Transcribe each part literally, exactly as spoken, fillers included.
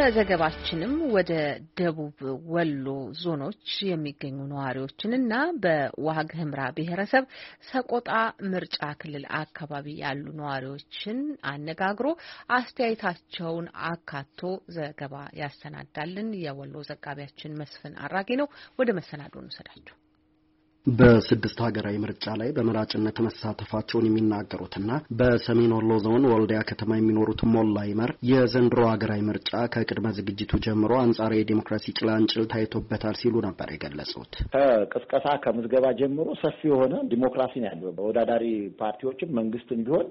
በዘገባችንም ወደ ደቡብ ወሎ ዞኖች የሚገኙ ነዋሪዎችንና በዋግ ኽምራ ብሔረሰብ ሰቆጣ ምርጫ ክልል አካባቢ ያሉ ነዋሪዎችን አነጋግሮ አስተያየታቸውን አካቶ ዘገባ ያሰናዳልን የወሎ ዘጋቢያችን መስፍን አራጌ ነው። ወደ መሰናዶ እንሰዳችሁ። በስድስት ሀገራዊ ምርጫ ላይ በመራጭነት መሳተፋቸውን የሚናገሩትና በሰሜን ወሎ ዞን ወልዲያ ከተማ የሚኖሩት ሞላ ይመር የዘንድሮ ሀገራዊ ምርጫ ከቅድመ ዝግጅቱ ጀምሮ አንጻራዊ ዲሞክራሲ ጭላንጭል ታይቶበታል ሲሉ ነበር የገለጹት። ከቅስቀሳ ከምዝገባ ጀምሮ ሰፊ የሆነ ዲሞክራሲ ነው ያለው። በወዳዳሪ ፓርቲዎችም መንግስትም ቢሆን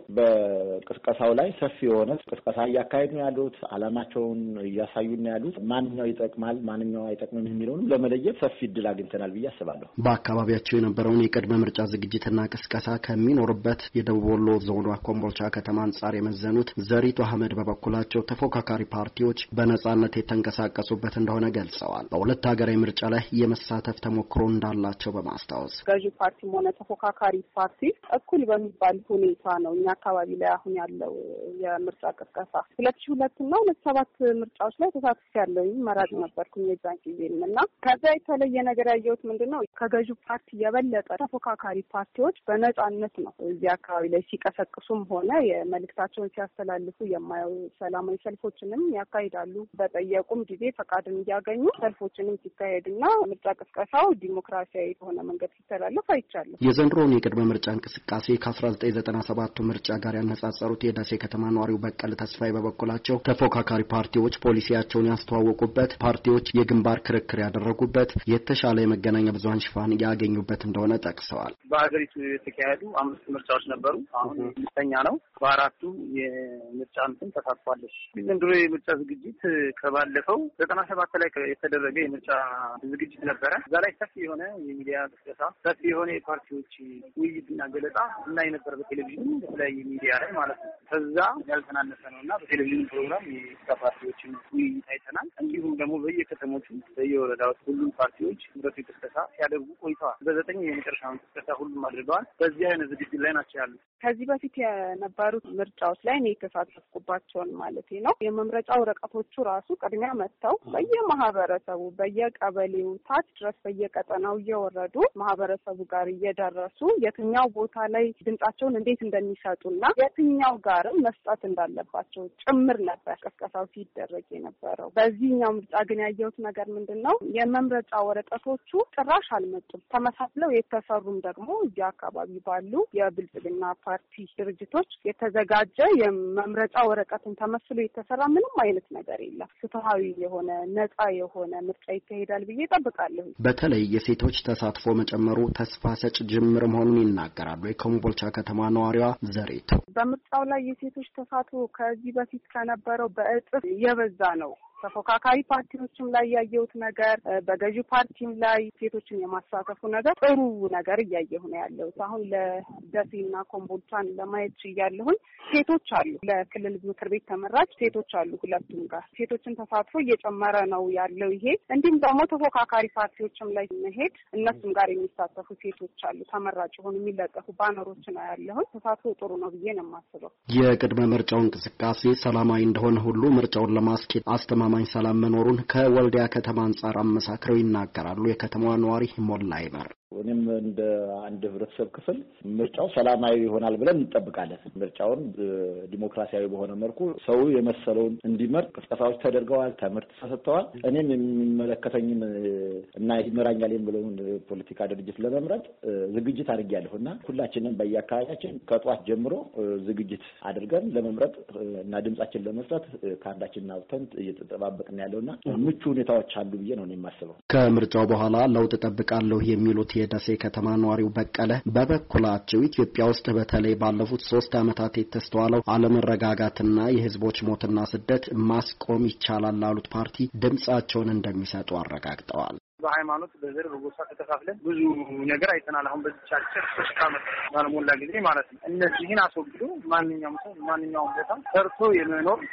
በቅስቀሳው ላይ ሰፊ የሆነ ቅስቀሳ እያካሄዱ ነው ያሉት። አላማቸውን እያሳዩ ነው ያሉት። ማንኛው ይጠቅማል ማንኛው አይጠቅምም የሚለውን ለመለየት ሰፊ እድል አግኝተናል ብዬ አስባለሁ። በአካባቢ የነበረውን የቅድመ ምርጫ ዝግጅትና ቅስቀሳ ከሚኖርበት የደቡብ ወሎ ዞን ኮምቦልቻ ከተማ አንጻር የመዘኑት ዘሪቱ አህመድ በበኩላቸው ተፎካካሪ ፓርቲዎች በነጻነት የተንቀሳቀሱበት እንደሆነ ገልጸዋል። በሁለት ሀገራዊ ምርጫ ላይ የመሳተፍ ተሞክሮ እንዳላቸው በማስታወስ ገዢ ፓርቲም ሆነ ተፎካካሪ ፓርቲ እኩል በሚባል ሁኔታ ነው እኛ አካባቢ ላይ አሁን ያለው የምርጫ ቅስቀሳ። ሁለት ሺህ ሁለት እና ሁለት ሺህ ሰባት ምርጫዎች ላይ ተሳትፌያለሁ። መራጭ ነበርኩኝ የዛን ጊዜም እና ከዛ የተለየ ነገር ያየሁት ምንድነው ከገዢ ፓርቲ የበለጠ ተፎካካሪ ፓርቲዎች በነጻነት ነው እዚህ አካባቢ ላይ ሲቀሰቅሱም ሆነ የመልእክታቸውን ሲያስተላልፉ የማየው። ሰላማዊ ሰልፎችንም ያካሂዳሉ። በጠየቁም ጊዜ ፈቃድን እያገኙ ሰልፎችንም ሲካሄዱና ምርጫ ቅስቀሳው ዲሞክራሲያዊ በሆነ መንገድ ሲተላለፍ አይቻለሁ። የዘንድሮውን የቅድመ ምርጫ እንቅስቃሴ ከአስራ ዘጠኝ ዘጠና ሰባቱ ምርጫ ጋር ያነጻጸሩት የደሴ ከተማ ነዋሪው በቀል ተስፋዬ በበኩላቸው ተፎካካሪ ፓርቲዎች ፖሊሲያቸውን ያስተዋወቁበት፣ ፓርቲዎች የግንባር ክርክር ያደረጉበት፣ የተሻለ የመገናኛ ብዙሃን ሽፋን ያገኙ በት እንደሆነ ጠቅሰዋል። በሀገሪቱ የተካሄዱ አምስት ምርጫዎች ነበሩ። አሁን አምስተኛ ነው። በአራቱ የምርጫ እንትን ተሳትፏለች። ዘንድሮ የምርጫ ዝግጅት ከባለፈው ዘጠና ሰባት ላይ የተደረገ የምርጫ ዝግጅት ነበረ። እዛ ላይ ሰፊ የሆነ የሚዲያ ቅስቀሳ፣ ሰፊ የሆነ የፓርቲዎች ውይይትና ገለጻ እና የነበረ በቴሌቪዥን በተለያየ ሚዲያ ላይ ማለት ነው። ከዛ ያልተናነሰ ነው እና በቴሌቪዥን ፕሮግራም የኢትዮጵያ ፓርቲዎችን ውይይት አይተናል። እንዲሁም ደግሞ በየከተሞቹ በየወረዳዎች ሁሉም ፓርቲዎች ምረጡ ቅስቀሳ ሲያደርጉ ቆይተዋል። በዘጠኝ የመጨረሻውን ቅስቀሳ ሁሉም አድርገዋል። በዚህ አይነት ዝግጅት ላይ ናቸው ያሉት። ከዚህ በፊት የነበሩት ምርጫዎች ላይ እኔ የተሳተፍኩባቸውን ማለት ነው የመምረጫ ወረቀቶቹ ራሱ ቅድሚያ መጥተው በየማህበረሰቡ በየቀበሌው ታች ድረስ በየቀጠናው እየወረዱ ማህበረሰቡ ጋር እየደረሱ የትኛው ቦታ ላይ ድምጻቸውን እንዴት እንደሚሰጡና የትኛው ጋርም መስጠት እንዳለባቸው ጭምር ነበር ቅስቀሳው ሲደረግ የነበረው። በዚህኛው ምርጫ ግን ያየሁት ነገር ምንድነው የመምረጫ ወረቀቶቹ ጭራሽ አልመጡም። ተመሳስለው የተሰሩም ደግሞ እዚህ አካባቢ ባሉ የብልጽግና ፓርቲ ድርጅቶች የተዘጋጀ የመምረጫ ወረቀትን ተመስሎ የተሰራ ምንም አይነት ነገር የለም። ፍትሃዊ የሆነ ነጻ የሆነ ምርጫ ይካሄዳል ብዬ እጠብቃለሁ። በተለይ የሴቶች ተሳትፎ መጨመሩ ተስፋ ሰጭ ጅምር መሆኑን ይናገራሉ የኮምቦልቻ ከተማ ነዋሪዋ ዘሪቱ። በምርጫው ላይ የሴቶች ተሳትፎ ከዚህ በፊት ከነበረው በእጥፍ የበዛ ነው። ተፎካካሪ ፓርቲዎችም ላይ ያየሁት ነገር በገዢ ፓርቲም ላይ ሴቶችን የማሳተፉ ነገር ጥሩ ነገር እያየሁ ነው ያለሁት። አሁን ለደሴና ኮምቦልቻን ለማየት እያለሁኝ ሴቶች አሉ። ለክልል ምክር ቤት ተመራጭ ሴቶች አሉ። ሁለቱም ጋር ሴቶችን ተሳትፎ እየጨመረ ነው ያለው ይሄ። እንዲሁም ደግሞ ተፎካካሪ ፓርቲዎችም ላይ መሄድ እነሱም ጋር የሚሳተፉ ሴቶች አሉ። ተመራጭ ሆኑ የሚለጠፉ ባነሮች ነው ያለሁት። ተሳትፎ ጥሩ ነው ብዬ ነው የማስበው። የቅድመ ምርጫው እንቅስቃሴ ሰላማዊ እንደሆነ ሁሉ ምርጫውን ለማስኬድ አስተማ ማኝ ሰላም መኖሩን ከወልዲያ ከተማ አንጻር አመሳክረው ይናገራሉ የከተማዋ ነዋሪ ሞላ ይመር። እኔም እንደ አንድ ህብረተሰብ ክፍል ምርጫው ሰላማዊ ይሆናል ብለን እንጠብቃለን። ምርጫውን ዲሞክራሲያዊ በሆነ መልኩ ሰው የመሰለውን እንዲመርጥ ቅስቀሳዎች ተደርገዋል፣ ትምህርት ተሰጥተዋል። እኔም የሚመለከተኝን እና ይመራኛል የምለውን ፖለቲካ ድርጅት ለመምረጥ ዝግጅት አድርጌያለሁና ሁላችንም በየአካባቢያችን ከጧት ጀምሮ ዝግጅት አድርገን ለመምረጥ እና ድምጻችን ለመስጠት ካርዳችንን አውጥተን እየተጠባበቅን ያለውና ምቹ ሁኔታዎች አሉ ብዬ ነው የማስበው። ከምርጫው በኋላ ለውጥ ጠብቃለሁ የሚሉት የደሴ ከተማ ነዋሪው በቀለ በበኩላቸው ኢትዮጵያ ውስጥ በተለይ ባለፉት ሶስት ዓመታት የተስተዋለው አለመረጋጋትና የህዝቦች ሞትና ስደት ማስቆም ይቻላል ላሉት ፓርቲ ድምጻቸውን እንደሚሰጡ አረጋግጠዋል። በሃይማኖት በዘር በጎሳ ተከፋፍለን ብዙ ነገር አይተናል። አሁን በዚህ ቻርቸር ሶስት ዓመት ባለሞላ ጊዜ ማለት ነው። እነዚህን አስወግዶ ማንኛውም ሰው ማንኛውም ቦታ ሰርቶ የመኖር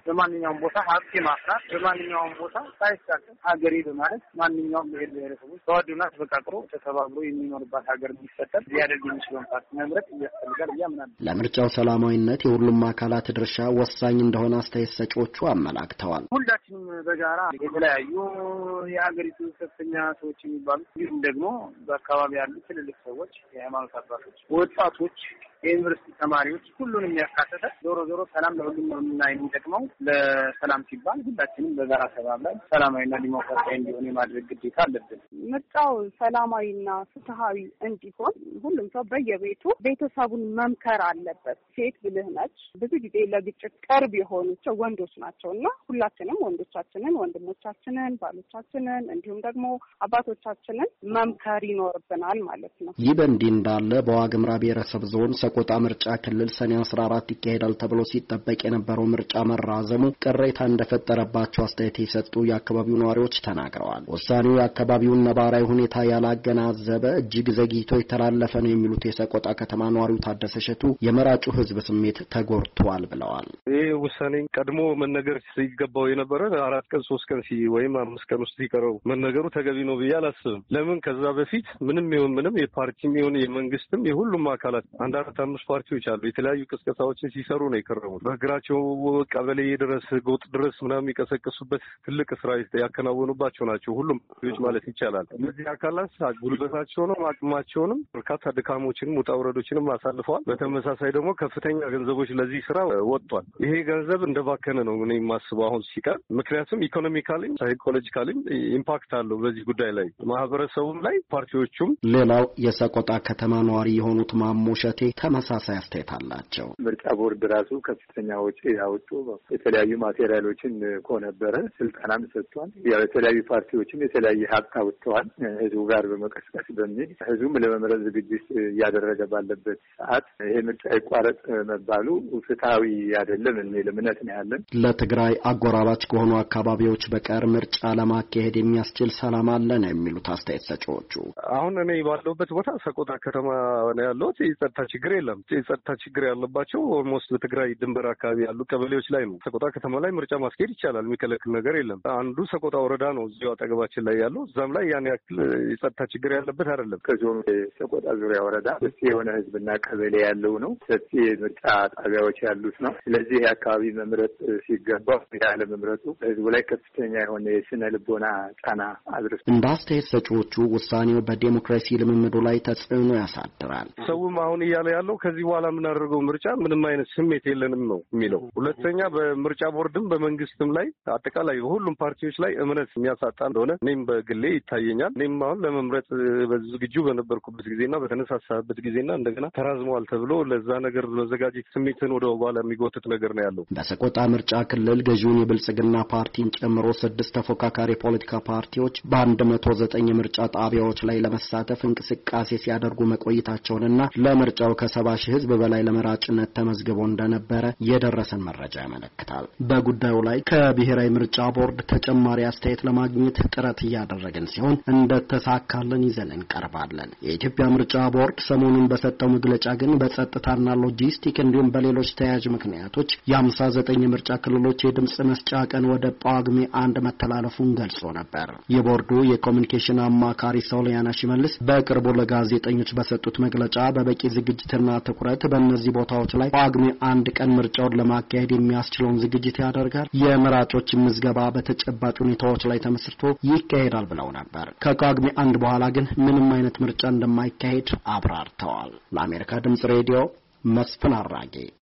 በማንኛውም ቦታ ሀብት ማፍራት በማንኛውም ቦታ ሳይሳተፍ ሀገሬ በማለት ማንኛውም ብሔር ብሔረሰቦች ተዋዶና ተፈቃቅሮ ተተባብሮ የሚኖርባት ሀገር እንዲፈጠር ሊያደርግ የሚችለውን ፓርቲ መምረጥ ያስፈልጋል ያምናል። ለምርጫው ሰላማዊነት የሁሉም አካላት ድርሻ ወሳኝ እንደሆነ አስተያየት ሰጪዎቹ አመላክተዋል። ሁላችንም በጋራ የተለያዩ የሀገሪቱ ከፍተኛ ሰዎች የሚባሉት እንዲሁም ደግሞ በአካባቢ ያሉ ትልልቅ ሰዎች፣ የሃይማኖት አባቶች፣ ወጣቶች፣ የዩኒቨርሲቲ ተማሪዎች ሁሉንም ያካተተ ዞሮ ዞሮ ሰላም ለሁሉም ነውና የሚጠቅመው ለሰላም ሲባል ሁላችንም በጋራ ተባብረን ሰላማዊና ዲሞክራሲያዊ እንዲሆን የማድረግ ግዴታ አለብን። ምርጫው ሰላማዊና ፍትሃዊ እንዲሆን ሁሉም ሰው በየቤቱ ቤተሰቡን መምከር አለበት። ሴት ብልህ ነች። ብዙ ጊዜ ለግጭት ቅርብ የሆኑቸው ወንዶች ናቸውና ሁላችንም ወንዶቻችንን፣ ወንድሞቻችንን፣ ባሎቻችንን እንዲሁም ደግሞ አባቶቻችንን መምከር ይኖርብናል ማለት ነው። ይህ በእንዲህ እንዳለ በዋግምራ ብሔረሰብ ዞን ሰቆጣ ምርጫ ክልል ሰኔ አስራ አራት ይካሄዳል ተብሎ ሲጠበቅ የነበረው ምርጫ መራዘሙ ቅሬታ እንደፈጠረባቸው አስተያየት የሰጡ የአካባቢው ነዋሪዎች ተናግረዋል። ውሳኔው የአካባቢውን ነባራዊ ሁኔታ ያላገናዘበ እጅግ ዘግይቶ የተላለፈ ነው የሚሉት የሰቆጣ ከተማ ነዋሪው ታደሰ ሸቱ የመራጩ ሕዝብ ስሜት ተጎድቷል ብለዋል። ይህ ውሳኔ ቀድሞ መነገር ሲገባው የነበረ አራት ቀን ሶስት ቀን ሲ ወይም አምስት ቀን ውስጥ ሲቀረው መነገሩ ተገቢ ነው ብዬ አላስብም። ለምን ከዛ በፊት ምንም ይሁን ምንም የፓርቲም ይሁን የመንግስትም የሁሉም አካላት አንድ አራት አምስት ፓርቲዎች አሉ የተለያዩ ቅስቀሳዎችን ሲሰሩ ነው የከረሙት። በእግራቸው ቀበሌ ድረስ ጎጥ ድረስ ምናምን የሚቀሰቅሱበት ትልቅ ስራ ያከናወኑባቸው ናቸው ሁሉም ፓርቲዎች ማለት ይቻላል። እነዚህ አካላት ጉልበታቸውንም አቅማቸውንም በርካታ ድካሞችንም ውጣ ውረዶችንም አሳልፈዋል። በተመሳሳይ ደግሞ ከፍተኛ ገንዘቦች ለዚህ ስራ ወጥቷል። ይሄ ገንዘብ እንደባከነ ነው እኔ የማስበው አሁን ሲቀር። ምክንያቱም ኢኮኖሚካሊም ሳይኮሎጂካሊም ኢምፓክት አለው በዚህ ጉዳይ ላይ ማህበረሰቡም ላይ ፓርቲዎቹም። ሌላው የሰቆጣ ከተማ ነዋሪ የሆኑት ማሞሸቴ ተመሳሳይ አስተያየት አላቸው። ምርጫ ቦርድ ራሱ ከፍተኛ ወጪ ያወጡ የተለያዩ ማቴሪያሎችን ኮነበረ ስልጠናም ሰጥቷል። ያው የተለያዩ ፓርቲዎችም የተለያየ ሀብት አውጥተዋል ህዝቡ ጋር በመቀስቀስ በሚል ህዝቡም ለመምረጥ ዝግጅት እያደረገ ባለበት ሰዓት ይሄ ምርጫ ይቋረጥ መባሉ ፍትሃዊ አይደለም የሚል እምነት ነው ያለን። ለትግራይ አጎራባች ከሆኑ አካባቢዎች በቀር ምርጫ ለማካሄድ የሚያስችል ሰላም አለ ነው የሚሉት አስተያየት ሰጪዎቹ። አሁን እኔ ባለሁበት ቦታ ሰቆጣ ከተማ ነው ያለሁት። የጸጥታ ችግር የለም። የጸጥታ ችግር ያለባቸው ኦልሞስት በትግራይ ድንበር አካባቢ ያሉ ቀበሌዎች ላይ ነው። ሰቆጣ ከተማ ላይ ምርጫ ማስኬድ ይቻላል። የሚከለክል ነገር የለም። አንዱ ሰቆጣ ወረዳ ነው እዚሁ አጠገባችን ላይ ያለው። እዛም ላይ ያን ያክል የጸጥታ ችግር ያለበት አይደለም። ከዞኑ ሰቆጣ ዙሪያ ወረዳ ሰፊ የሆነ ህዝብና ቀበሌ ያለው ነው። ሰፊ ምርጫ ጣቢያዎች ያሉት ነው። ስለዚህ የአካባቢ መምረጥ ሲገባው ያለ መምረጡ ህዝቡ ላይ ከፍተኛ የሆነ የስነ ልቦና ጫና አድርሷል። እንደ አስተያየት ሰጪዎቹ ውሳኔው በዴሞክራሲ ልምምዱ ላይ ተጽዕኖ ያሳድራል። ሰውም አሁን እያለ ያለው ከዚህ በኋላ የምናደርገው ምርጫ ምንም አይነት ስሜት የለንም ነው የሚለው። ሁለተኛ በምርጫ ቦርድም በመንግስትም ላይ አጠቃላይ በሁሉም ፓርቲዎች ላይ እምነት የሚያሳጣ እንደሆነ እኔም በግሌ ይታየኛል። እኔም አሁን ለመምረጥ ዝግጁ በነበርኩበት ጊዜና በተነሳሳበት ጊዜና እንደገና ተራዝመዋል ተብሎ ለዛ ነገር መዘጋጀት ስሜትን ወደ በኋላ የሚጎትት ነገር ነው ያለው። በሰቆጣ ምርጫ ክልል ገዢውን የብልጽግና ፓርቲን ጨምሮ ስድስት ተፎካካሪ ፖለቲካ ፓርቲዎች በአንድ መቶ ዘጠኝ ምርጫ ጣቢያዎች ላይ ለመሳተፍ እንቅስቃሴ ሲያደርጉ መቆየታቸውንና ለምርጫው ከሰባ ሺህ ህዝብ በላይ ለመራጭነት ተመዝግቦ እንደነበረ የደረሰን መረጃ ያመለክታል። በጉዳዩ ላይ ከብሔራዊ ምርጫ ቦርድ ተጨማሪ አስተያየት ለማግኘት ጥረት እያደረግን ሲሆን እንደተሳካልን ይዘን እንቀርባለን። የኢትዮጵያ ምርጫ ቦርድ ሰሞኑን በሰጠው መግለጫ ግን በጸጥታና ሎጂስቲክ እንዲሁም በሌሎች ተያያዥ ምክንያቶች የሀምሳ ዘጠኝ ምርጫ ክልሎች የድምጽ መስጫ ቀን ወደ ጳጉሜ አንድ መተላለፉን ገልጾ ነበር። የቦርዱ የኮሚኒኬሽን አማካሪ ሶሊያና ሽመልስ በቅርቡ ለጋዜጠኞች በሰጡት መግለጫ በበቂ ዝግጅትና ትኩረት በእነዚህ ቦታዎች ላይ ጳጉሜ አንድ ቀን ምርጫውን ለማካሄድ የሚያስችለውን ዝግጅት ያደርጋል፣ የመራጮች ምዝገባ በተጨባጭ ሁኔታዎች ላይ ተመስርቶ ይካሄዳል ብለው ነበር። ከጳጉሜ አንድ በኋላ ግን ምንም አይነት ምርጫ እንደማይካሄድ አብራርተዋል። ለአሜሪካ ድምጽ ሬዲዮ መስፍን አራጌ